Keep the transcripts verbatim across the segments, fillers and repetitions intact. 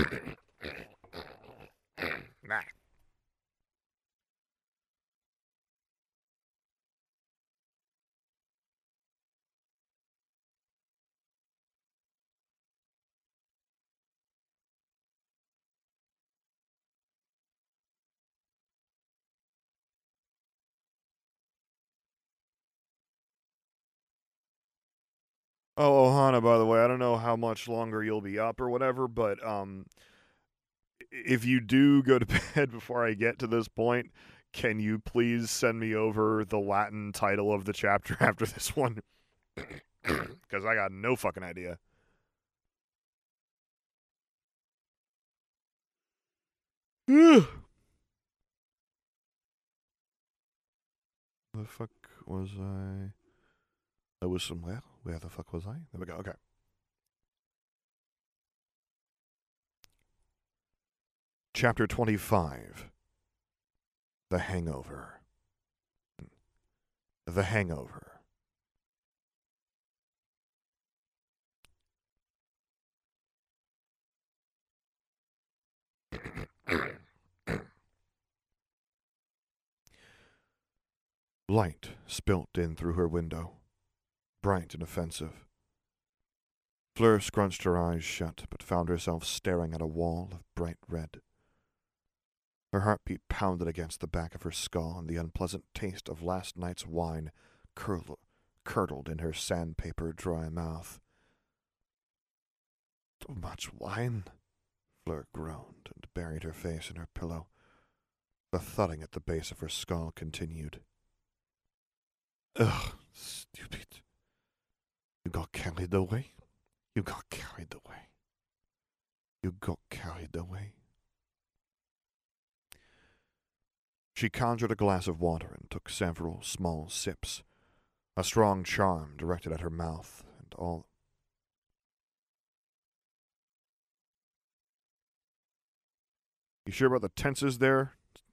Nah. Oh, Ohana, by the way, I don't know how much longer you'll be up or whatever, but um, if you do go to bed before I get to this point, can you please send me over the Latin title of the chapter after this one? Because I got no fucking idea. The fuck was I? I was somewhere. Where the fuck was I? There we go. Okay. Chapter twenty-five. The Hangover. The Hangover. Light spilt in through her window, bright and offensive. Fleur scrunched her eyes shut, but found herself staring at a wall of bright red. Her heartbeat pounded against the back of her skull, and the unpleasant taste of last night's wine curdled, curdled in her sandpaper dry mouth. Too much wine, Fleur groaned and buried her face in her pillow. The thudding at the base of her skull continued. Ugh, stupid. You got carried away. You got carried away. You got carried away. She conjured a glass of water and took several small sips, a strong charm directed at her mouth and all. You sure about the tenses there?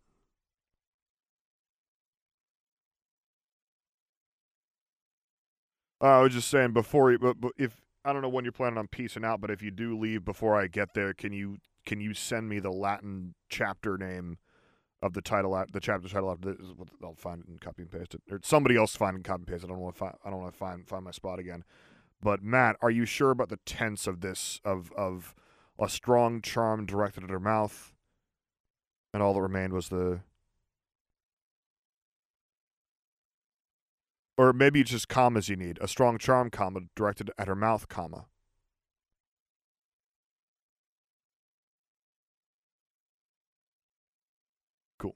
Uh, I was just saying before you, but, but if I don't know when you're planning on piecing out, but if you do leave before I get there, can you can you send me the Latin chapter name of the title, the chapter title after this? I'll find it and copy and paste it, or somebody else find and copy and paste it. I don't want to find. I don't want to find find my spot again. But Matt, are you sure about the tense of this? Of of a strong charm directed at her mouth, and all that remained was the. Or maybe it's just commas you need. A strong charm, comma, directed at her mouth, comma. Cool.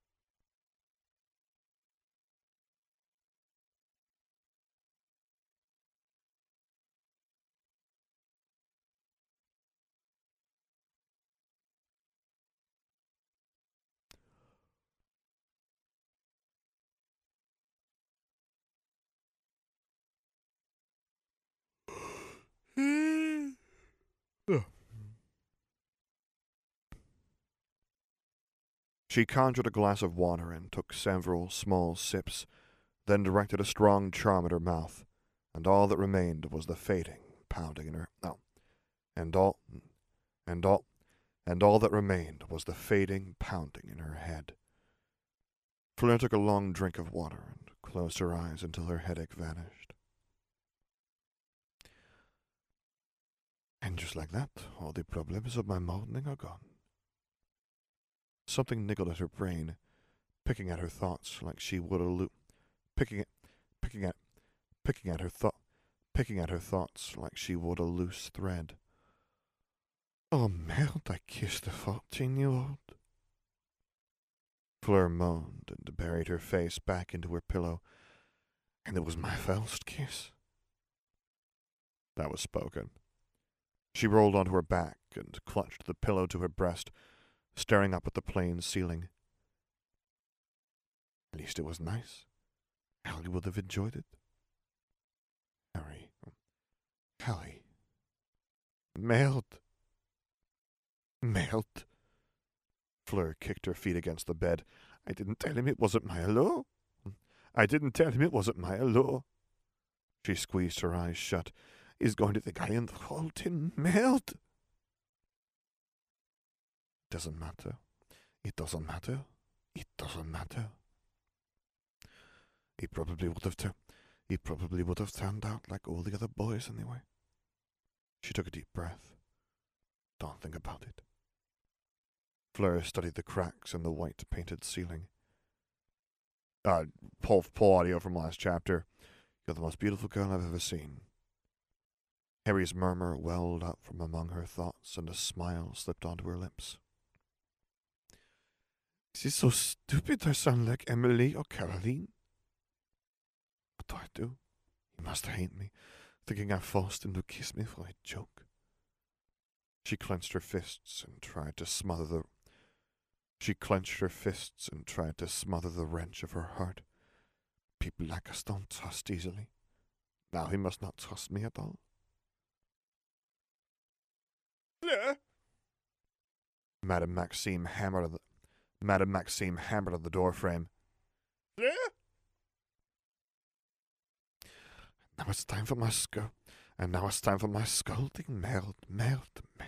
She conjured a glass of water and took several small sips, then directed a strong charm at her mouth, and all that remained was the fading, pounding in her. No. And all. And all. And all that remained was the fading, pounding in her head. Fleur took a long drink of water and closed her eyes until her headache vanished. And just like that, all the problems of my morning are gone. Something niggled at her brain, picking at her thoughts like she would a loop, picking at, picking at, picking at her thought, picking at her thoughts like she would a loose thread. Oh, merde, I kissed a fourteen-year-old. Fleur moaned and buried her face back into her pillow, and it was my first kiss. That was spoken. She rolled onto her back and clutched the pillow to her breast, staring up at the plain ceiling. At least it was nice. Harry would have enjoyed it. Harry. Harry. Merde. Merde. Fleur kicked her feet against the bed. I didn't tell him it wasn't my hello. I didn't tell him it wasn't my hello. She squeezed her eyes shut. He's going to think I enthralled him. Merde. doesn't matter. It doesn't matter. It doesn't matter. He probably would have turned. He probably would have turned out like all the other boys anyway. She took a deep breath. Don't think about it. Fleur studied the cracks in the white painted ceiling. Uh, pull, pull audio from last chapter. You're the most beautiful girl I've ever seen. Harry's murmur welled up from among her thoughts, and a smile slipped onto her lips. Is this so stupid I sound like Emily or Caroline? What do I do? He must hate me, thinking I forced him to kiss me for a joke. She clenched her fists and tried to smother the... She clenched her fists and tried to smother the wrench of her heart. People like us don't trust easily. Now he must not trust me at all. Fleur? Madame Maxime hammered on the... Madame Maxime hammered on the doorframe. Fleur? Now it's time for my skull, and now it's time for my scolding. Merde, merde, merde.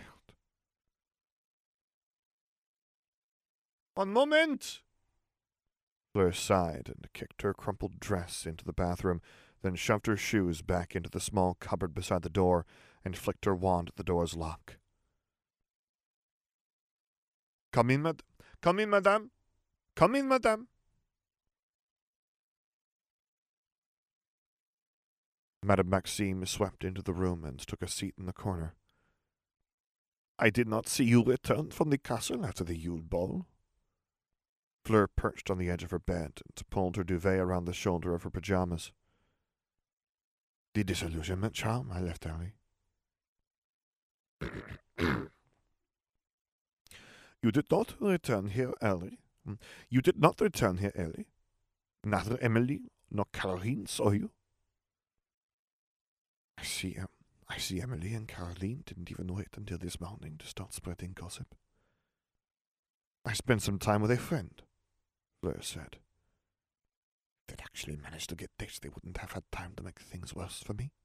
One moment! Fleur sighed and kicked her crumpled dress into the bathroom, then shoved her shoes back into the small cupboard beside the door and flicked her wand at the door's lock. Come in, mad- Come in, madame. Come in, madame. Madame Maxime swept into the room and took a seat in the corner. I did not see you return from the castle after the Yule Ball. Fleur perched on the edge of her bed and pulled her duvet around the shoulder of her pajamas. The disillusionment charm I left early. You did not return here early. You did not return here early. Neither Emily nor Caroline saw you. I see, um, I see Emily and Caroline didn't even wait until this morning to start spreading gossip. I spent some time with a friend, Fleur said. If they'd actually managed to get this, they wouldn't have had time to make things worse for me.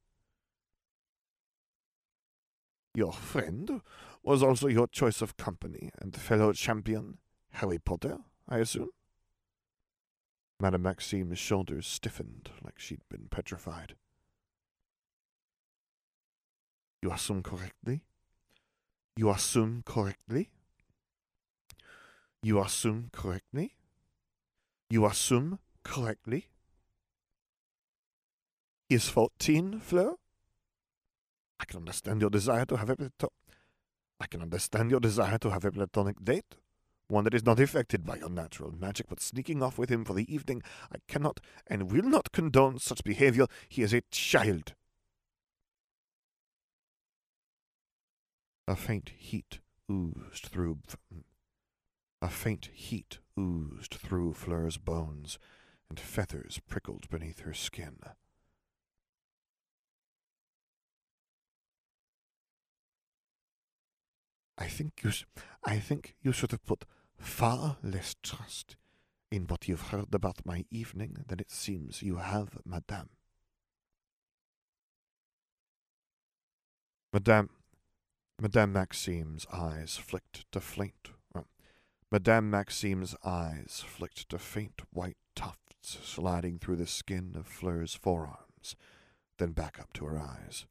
Your friend was also your choice of company and fellow champion, Harry Potter, I assume? Madame Maxime's shoulders stiffened like she'd been petrified. You assume correctly? You assume correctly? You assume correctly? You assume correctly? He is fourteen, Fleur? I can understand your desire to have a plato- I can understand your desire to have a platonic date, one that is not affected by your natural magic, but sneaking off with him for the evening, I cannot and will not condone such behavior. He is a child. A faint heat oozed through... A faint heat oozed through Fleur's bones, and feathers prickled beneath her skin. I think you, I think you should have put far less trust in what you've heard about my evening than it seems you have, Madame. Madame... Madame Maxime's eyes flicked to faint. Uh, Madame Maxime's eyes flicked to faint white tufts sliding through the skin of Fleur's forearms, then back up to her eyes.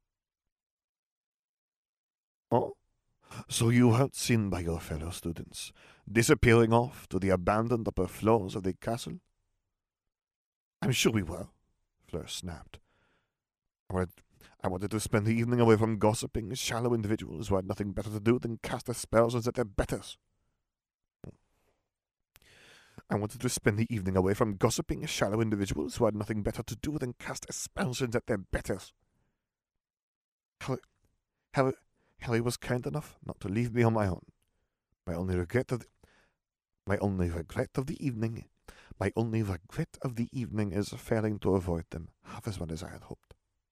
Oh, so you weren't seen by your fellow students, disappearing off to the abandoned upper floors of the castle? I'm sure we were, Fleur snapped. I wanted, I wanted to spend the evening away from gossiping shallow individuals who had nothing better to do than cast their spells and set their betters. I wanted to spend the evening away from gossiping shallow individuals who had nothing better to do than cast their spells and set their betters. Harry, Harry, Harry was kind enough not to leave me on my own. My only regret of the, my only regret of the evening, my only regret of the evening is failing to avoid them half as well as I had hoped.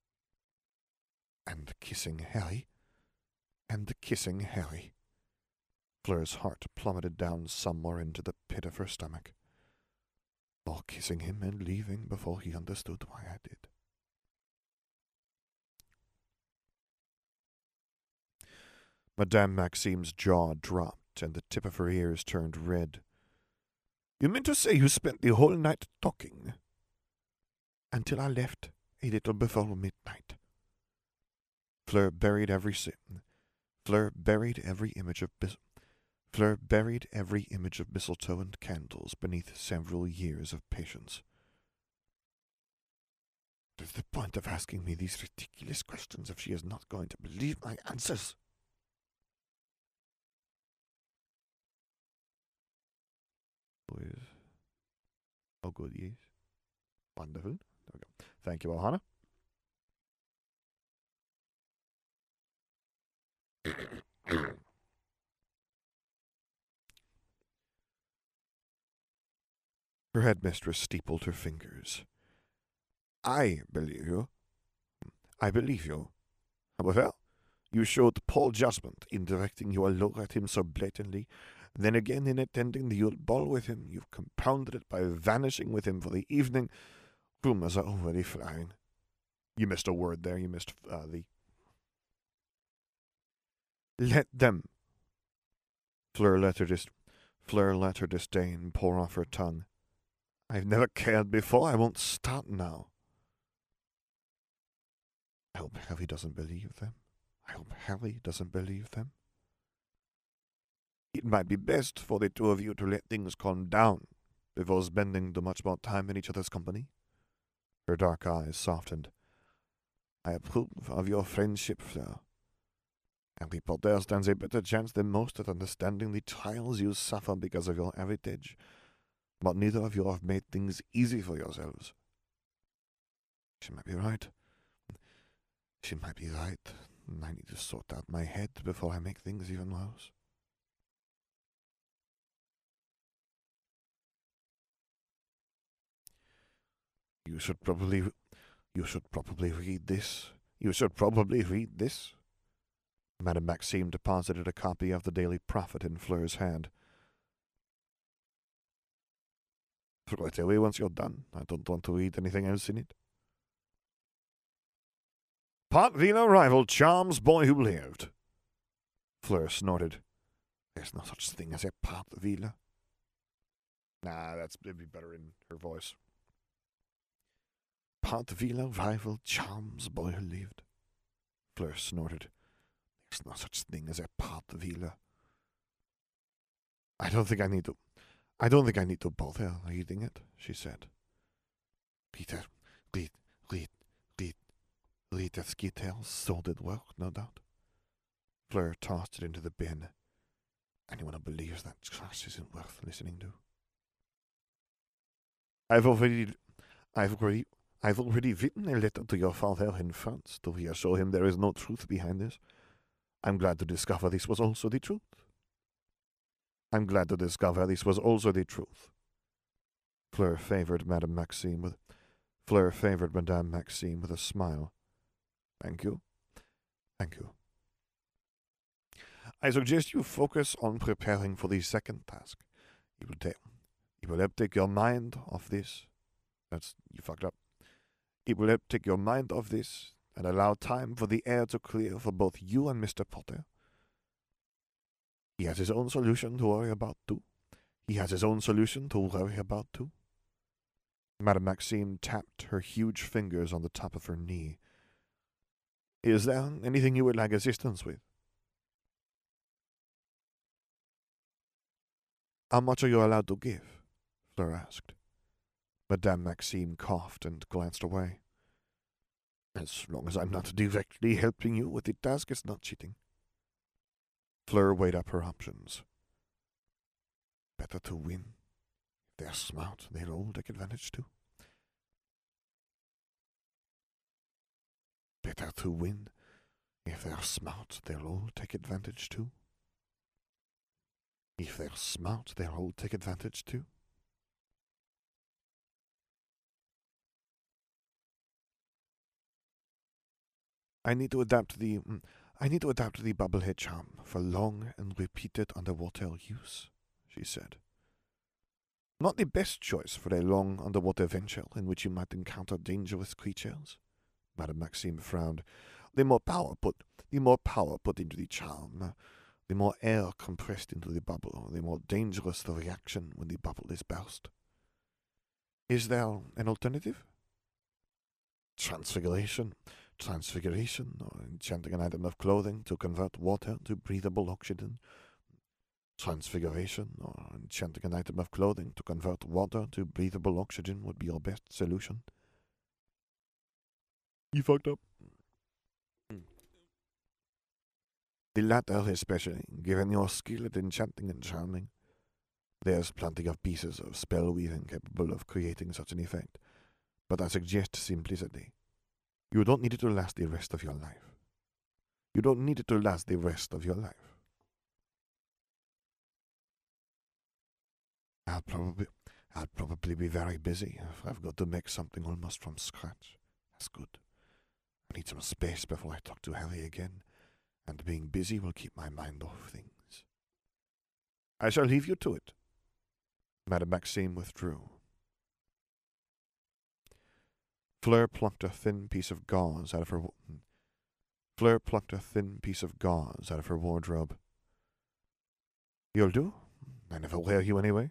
And kissing Harry, and kissing Harry. Fleur's heart plummeted down somewhere into the pit of her stomach. All kissing him and leaving before he understood why I did. Madame Maxime's jaw dropped and the tip of her ears turned red. You mean to say you spent the whole night talking? Until I left, a little before midnight. Fleur buried every sin. Fleur buried every image of bis- Fleur buried every image of mistletoe and candles beneath several years of patience. What is the point of asking me these ridiculous questions if she is not going to believe my answers? Please. Oh, good, yes. Wonderful. There we go. Thank you, Ohana. Her headmistress steepled her fingers. I believe you. I believe you. However, you showed poor judgment in directing your look at him so blatantly. Then again, in attending the Yule ball with him, you've compounded it by vanishing with him for the evening. Rumors are already flying. You missed a word there. You missed uh, the... Let them. Fleur let her dis- Fleur let her disdain pour off her tongue. I've never cared before. I won't start now. I hope Harry doesn't believe them. I hope Harry doesn't believe them. It might be best for the two of you to let things calm down before spending too much more time in each other's company. Her dark eyes softened. I approve of your friendship, Fleur. Harry Potter stands a better chance than most at understanding the trials you suffer because of your heritage. But neither of you have made things easy for yourselves. She might be right. She might be right. I need to sort out my head before I make things even worse. You should probably... You should probably read this. You should probably read this. Madame Maxime deposited a copy of the Daily Prophet in Fleur's hand. Throw it away once you're done. I don't want to read anything else in it. Pot Vila rival charms boy who lived. Fleur snorted. There's no such thing as a Pot Vila. Nah, that's it'd be better in her voice. Pot Vila rival charms boy who lived. Fleur snorted. There's no such thing as a Pot Vila. I don't think I need to... I don't think I need to bother reading it, she said. Peter, read, read, read, read the ski tales, sordid work, no doubt. Fleur tossed it into the bin. Anyone who believes that trash isn't worth listening to. I've already, I've already, I've already written a letter to your father in France to reassure him there is no truth behind this. I'm glad to discover this was also the truth. I'm glad to discover this was also the truth. Fleur favored Madame Maxime with Fleur favored Madame Maxime with a smile. Thank you. Thank you. I suggest you focus on preparing for the second task. It will take it will help take your mind off this. That's you fucked up. It will help take your mind off this and allow time for the air to clear for both you and Mister Potter. He has his own solution to worry about, too. He has his own solution to worry about, too. Madame Maxime tapped her huge fingers on the top of her knee. Is there anything you would like assistance with? How much are you allowed to give? Fleur asked. Madame Maxime coughed and glanced away. As long as I'm not directly helping you with the task, it's not cheating. Fleur weighed up her options. Better to win. If they're smart, they'll all take advantage too. Better to win. If they're smart, they'll all take advantage too. If they're smart, they'll all take advantage too. I need to adapt the... I need to adapt the bubblehead charm for long and repeated underwater use, she said. Not the best choice for a long underwater venture in which you might encounter dangerous creatures. Madame Maxime frowned. The more power put, the more power put into the charm, The more air compressed into the bubble, the more dangerous the reaction when the bubble is burst. Is there an alternative? Transfiguration. Transfiguration, or enchanting an item of clothing to convert water to breathable oxygen. Transfiguration, or enchanting an item of clothing to convert water to breathable oxygen would be your best solution. You fucked up. The latter especially, given your skill at enchanting and charming. There's plenty of pieces of spell weaving capable of creating such an effect, but I suggest simplicity. You don't need it to last the rest of your life. You don't need it to last the rest of your life. I'll probably, I'll probably be very busy if I've got to make something almost from scratch. That's good. I need some space before I talk to Harry again, and being busy will keep my mind off things. I shall leave you to it. Madame Maxime withdrew. Fleur plucked a thin piece of gauze out of her. Fleur plucked a thin piece of gauze out of her wardrobe. You'll do. I never wear you anyway.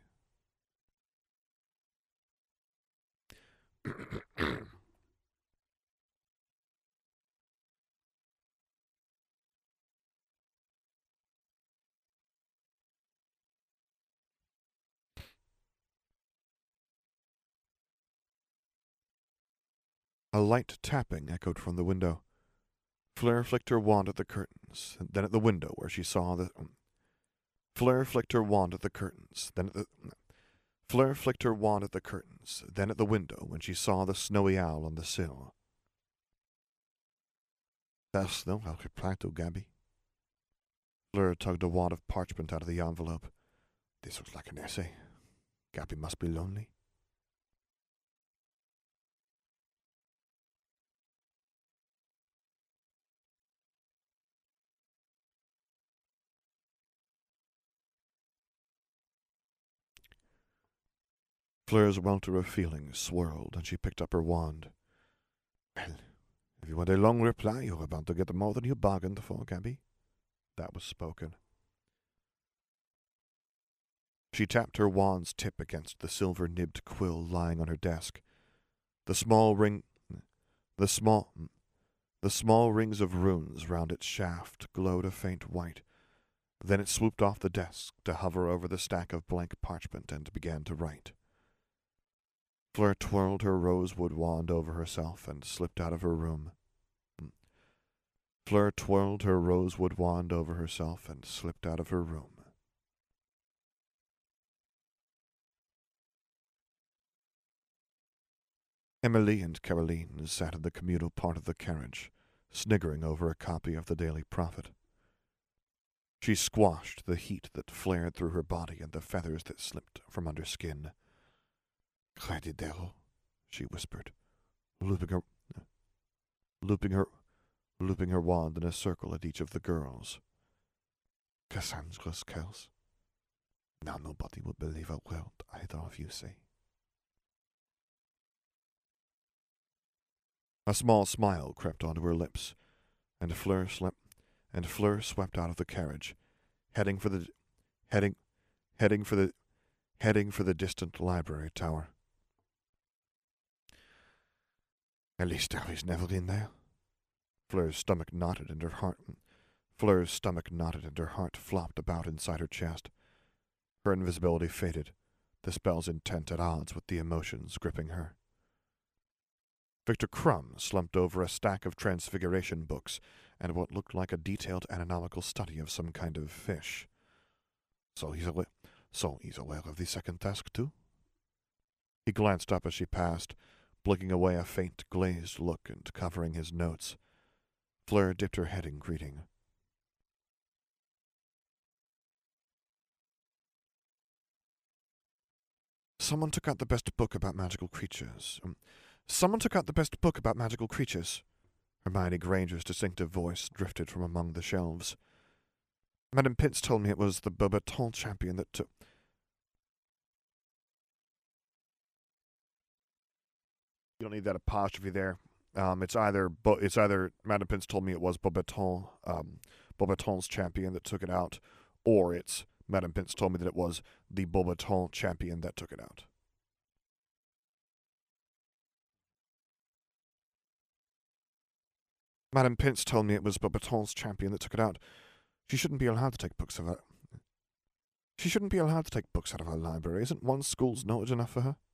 A light tapping echoed from the window. Fleur flicked her wand at the curtains, and then at the window where she saw the... Fleur flicked her wand at the curtains, then at the... Fleur flicked her wand at the curtains, then at the window when she saw the snowy owl on the sill. That's no, I'll reply to Gabby. Fleur tugged a wad of parchment out of the envelope. This looks like an essay. Gabby must be lonely. Fleur's welter of feelings swirled, and she picked up her wand. Well, if you want a long reply, you're about to get more than you bargained for, Gabby. That was spoken. She tapped her wand's tip against the silver-nibbed quill lying on her desk. The small ring... The small... The small rings of runes round its shaft glowed a faint white. Then it swooped off the desk to hover over the stack of blank parchment and began to write. Fleur twirled her rosewood wand over herself and slipped out of her room. Fleur twirled her rosewood wand over herself and slipped out of her room. Emily and Caroline sat in the communal part of the carriage, sniggering over a copy of the Daily Prophet. She squashed the heat that flared through her body and the feathers that slipped from under skin. Credidero, she whispered, looping her, looping her, looping her wand in a circle at each of the girls. Cassandra's curse. Now nobody will believe a word either of you say. A small smile crept onto her lips, and Fleur slept, and Fleur swept out of the carriage, heading for the, heading, heading for the, heading for the distant library tower. At least Harry's never in there. Fleur's stomach knotted and her heart... Fleur's stomach knotted and her heart flopped about inside her chest. Her invisibility faded, the spell's intent at odds with the emotions gripping her. Victor Crumb slumped over a stack of transfiguration books and what looked like a detailed anatomical study of some kind of fish. So he's aware, so he's aware of the second task, too? He glanced up as she passed, blinking away a faint, glazed look and covering his notes. Fleur dipped her head in greeting. Someone took out the best book about magical creatures. Um, someone took out the best book about magical creatures. Hermione Granger's distinctive voice drifted from among the shelves. Madame Pitts told me it was the Beaubaton champion that took... You don't need that apostrophe there. Um, it's either... Bo- it's either... Madame Pitts told me it was Beaubaton, um, Beauxbaton's champion that took it out, or it's, Madame Pince told me that it was the Beauxbaton champion that took it out. Madame Pince told me it was Beauxbaton's champion that took it out. She shouldn't be allowed to take books of her. She shouldn't be allowed to take books out of her library. Isn't one school's knowledge enough for her?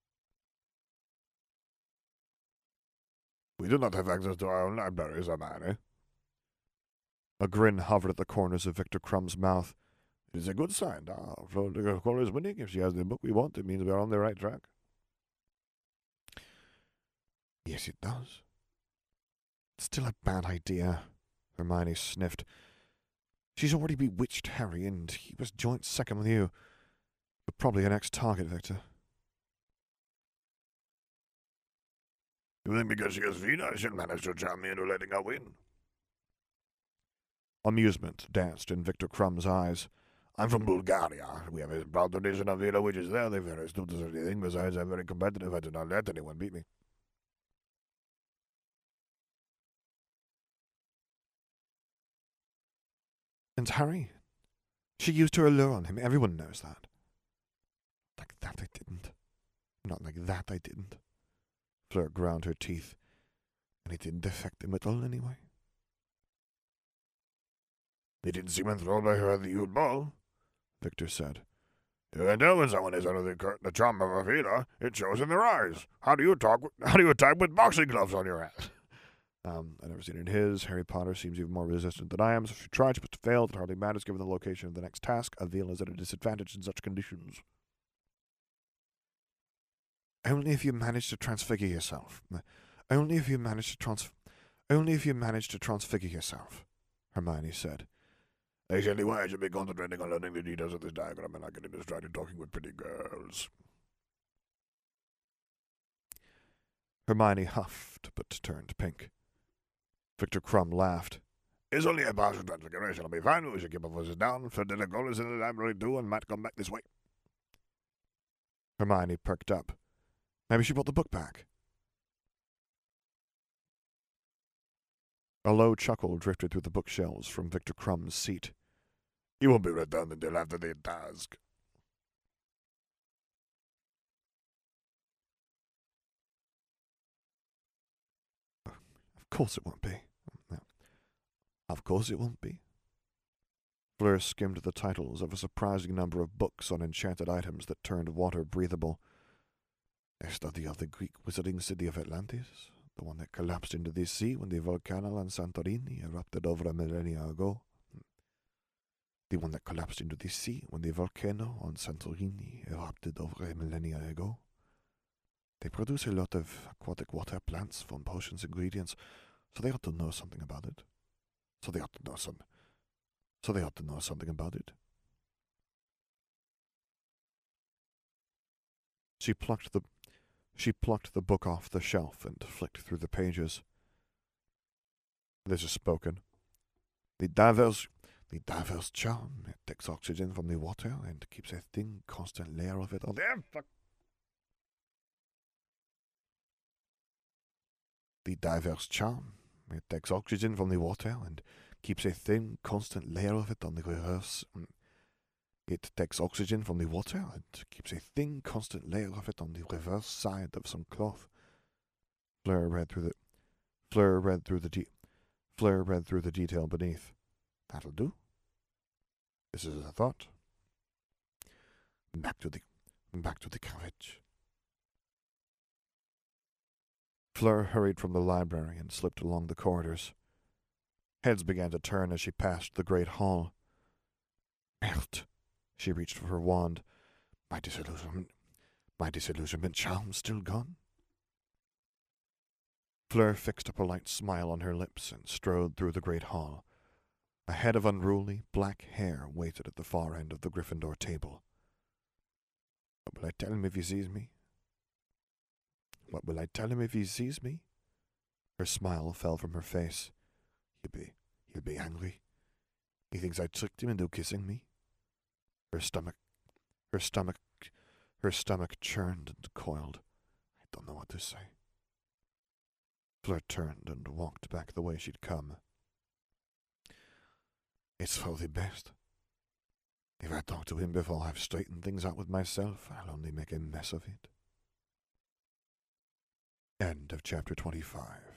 We do not have access to our own libraries, Hermione. A grin hovered at the corners of Victor Crumb's mouth. It is a good sign. Ah, Fleur is winning. If she has the book we want, it means we are on the right track. Yes, it does. It's still a bad idea, Hermione sniffed. She's already bewitched Harry, and he was joint second with you. You're probably your next target, Victor. You think because she has Vina, she'll manage to charm me into letting her win? Amusement danced in Victor Crumb's eyes. I'm from Bulgaria. We have a proud tradition of Vina witches there. They're very astute as anything. Besides, I'm very competitive. I do not let anyone beat me. And Harry? She used her allure on him. Everyone knows that. Like that I didn't. Not like that I didn't. Fleur ground her teeth. And it didn't affect him at all anyway. They didn't seem enthralled by her at the youth ball, Victor said. You can tell when someone is under the, the charm of a Vina. It shows in their eyes. How do you talk? With, how do you type with boxing gloves on your hands? Um, I've never seen it in his. Harry Potter seems even more resistant than I am, so if she tries but fails, it hardly matters given the location of the next task. A veil is at a disadvantage in such conditions. Only if you manage to transfigure yourself. Only if you manage to trans... Only if you manage to transfigure yourself, Hermione said. Actually, why I should be concentrating on learning the details of this diagram and not getting distracted talking with pretty girls. Hermione huffed, but turned pink. Victor Crumb laughed. It's only a partial transfiguration. I'll be fine. We should keep our voices down. Ferdinand Cole is in the library too and might come back this way. Hermione perked up. Maybe she brought the book back. A low chuckle drifted through the bookshelves from Victor Crumb's seat. You won't be returned until after the task. Of course it won't be. No. Of course it won't be. Fleur skimmed the titles of a surprising number of books on enchanted items that turned water breathable. A study of the Greek wizarding city of Atlantis, the one that collapsed into the sea when the volcano on Santorini erupted over a millennia ago. The one that collapsed into the sea when the volcano on Santorini erupted over a millennia ago. They produce a lot of aquatic water plants from potions ingredients, so they ought to know something about it. So they ought to know some. So they ought to know something about it. She plucked the She plucked the book off the shelf and flicked through the pages. This is spoken. The diverse, the diverse charm. It takes oxygen from the water and keeps a thin, constant layer of it on the... Fuck. The diverse charm. It takes oxygen from the water and keeps a thin, constant layer of it on the reverse... It takes oxygen from the water and keeps a thin, constant layer of it on the reverse side of some cloth. Fleur read through the Fleur read through the de- Fleur read through the detail beneath. That'll do. This is a thought. Back to the back to the carriage. Fleur hurried from the library and slipped along the corridors. Heads began to turn as she passed the great hall. Melt. She reached for her wand. My disillusionment, my disillusionment charm still gone? Fleur fixed a polite smile on her lips and strode through the great hall. A head of unruly, black hair waited at the far end of the Gryffindor table. What will I tell him if he sees me? What will I tell him if he sees me? Her smile fell from her face. He'll be, he'll be angry. He thinks I tricked him into kissing me. Her stomach, her stomach, her stomach churned and coiled. I don't know what to say. Fleur turned and walked back the way she'd come. It's for the best. If I talk to him before I've straightened things out with myself, I'll only make a mess of it. End of chapter twenty-five.